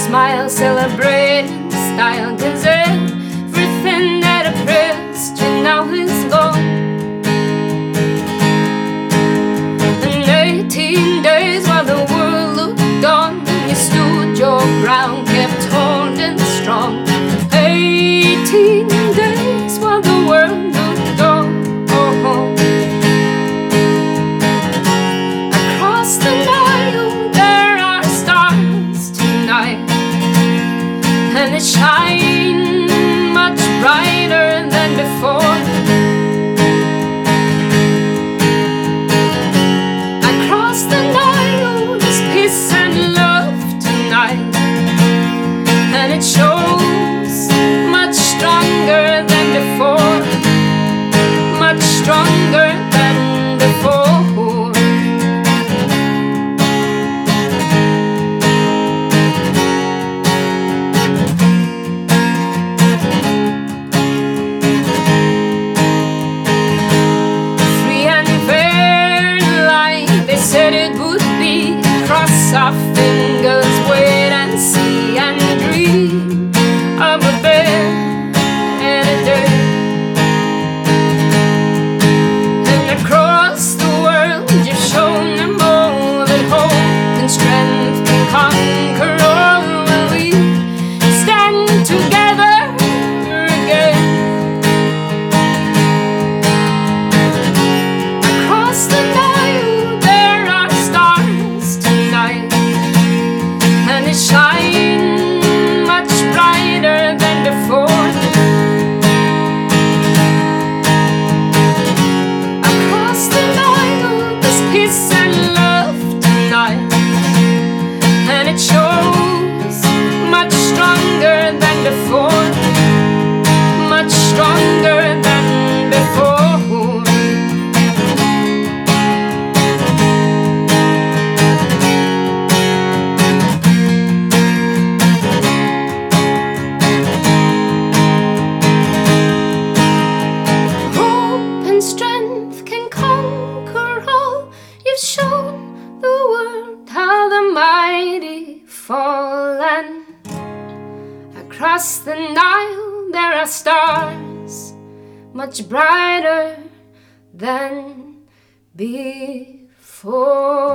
smile, celebrating style, 'cause everything that oppressed you now is gone. And 18 days while the world looked on, you stood your ground, kept holding strong. 18 days while the world looked on. Across the Nile there are stars tonight, and they shine much brighter than before. Across the Nile there's peace and love tonight, and it shows much stronger than before, much stronger than before. Said it would be, cross our fingers, wait and see, and dream of a better day. And across the world you've shown them all that hope and strength can conquer all when we stand together again. Across the shine much brighter than before. Across the Nile there's peace and love tonight, and it shows much stronger than before, much stronger than before. Strength can conquer all. You've shown the world how the mighty fall, and across the Nile there are stars much brighter than before.